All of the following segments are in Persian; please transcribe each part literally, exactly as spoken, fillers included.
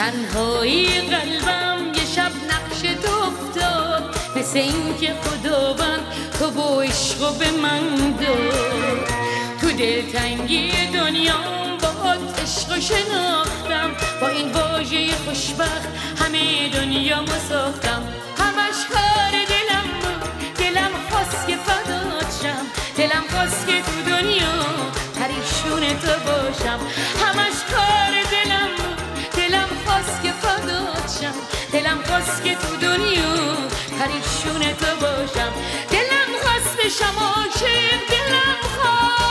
تنهایی قلبم یه شب نقش تو افتاد، مثل این که خداوند تو با عشق به من داد. تو دلتنگی دنیام با عشق شناختم، با این واژه خوشبخت همه دنیا ما ساختم. همش کار دلم بود، دلم خواست که فدات شم، دلم خواست که تو دنیا پریشون تو باشم. همش کار دلم بود، دلم خواست که فدات شم، دلم خواست که تو دنیا پریشون تو باشم. دلم خواست بشم عاشق، دلم خواست.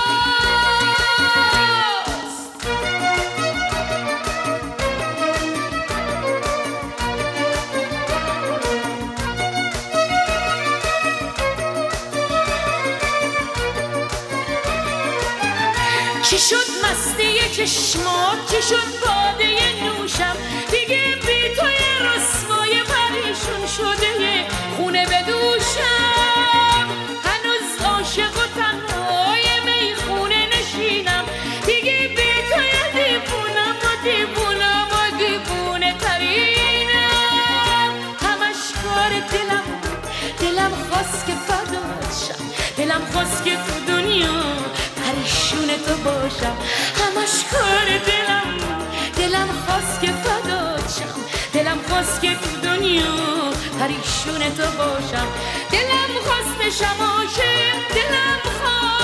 چی شد مستی چشمات، چی شد باده نوشم، دیگه بی توی رسوای پریشون شده خونه به دوشم. هنوز عاشق و تنهای میخونه نشینم، دیگه بی توی دیوونم و دیوونم و دیوونه ترینم. همش کار دلم بود، دلم خواست که فدات شم، دلم خواست که تو دنیا پریشون تو باشم. همش کار دلم دلم خواست که فدات شم، دلم خواست که تو دنیا پریشون تو باشم. دلم خواست بشم عاشق، دلم خواست.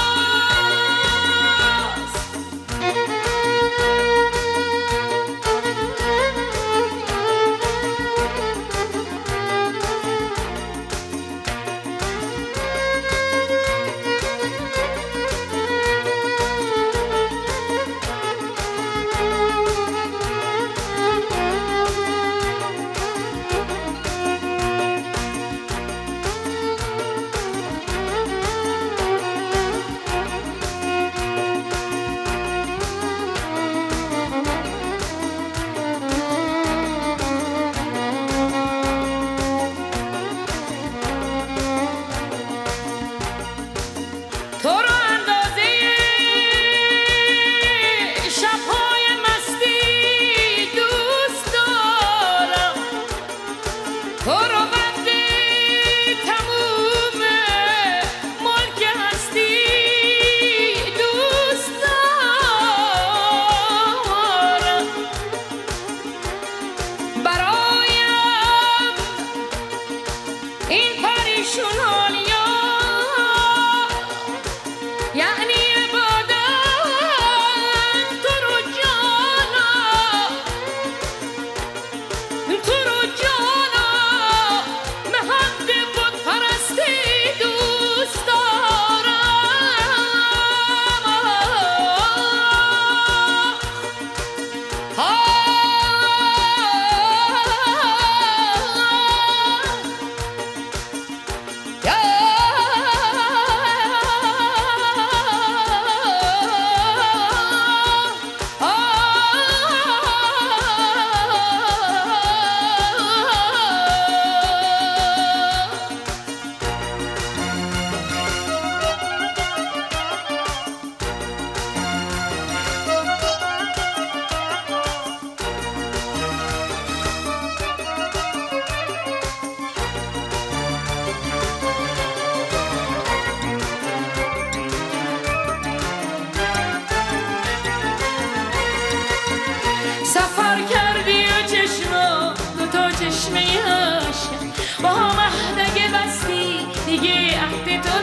سفر کردی و چشما دو تا چشمه عاشق، با هم عهد اگه بستی دیگه عهد تو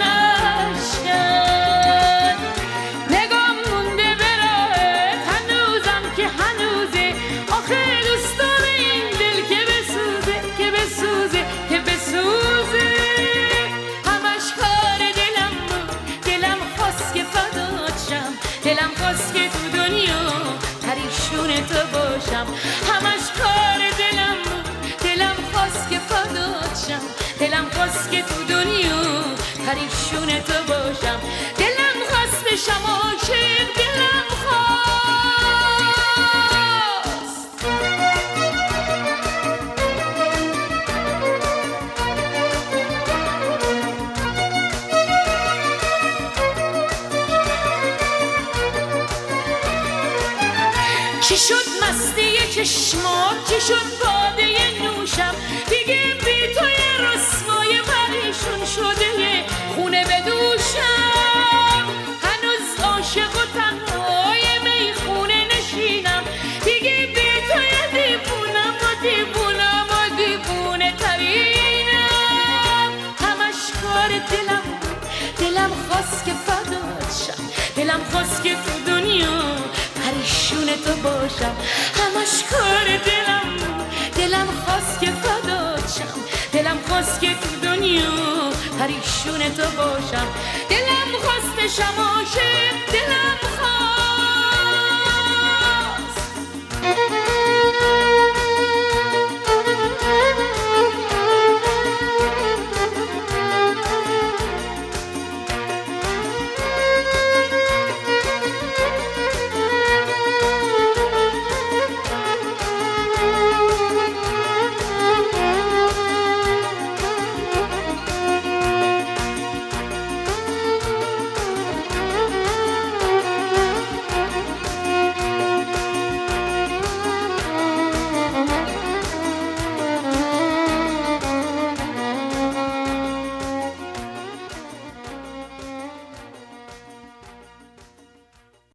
نشکن. نگام مونده به راهت هنوزم که هنوزه، آخه دوست داره این دل که بسوزه که بسوزه که بسوزه. همش کار دلم بود، دلم خواست که فدات شم، دلم خواست که تو دنیا پریشون تو باشم. همش کار دلم بود، دلم خواست که فدات شم، دلم خواست که تو دنیا پریشون تو باشم. دلم خواست بشم عاشق، دلم خواست. چی شد مستی چشمات، چی شد باده نوشم، دیگه بی توی رسوای پریشون شده خونه بدوشم. هنوز عاشق و تنهای میخونه نشینم، دیگه بی توی دیوونم و دیوونم و دیوونه ترینم. همش کار دلم دلم خواست که فدات شم، دلم خواست که تو دنیا پریشون تو باشم. همش کار دلم دلم خواست که فدات شم، دلم خواست که تو دنیا پریشون تو باشم. دلم خواست شم عاشق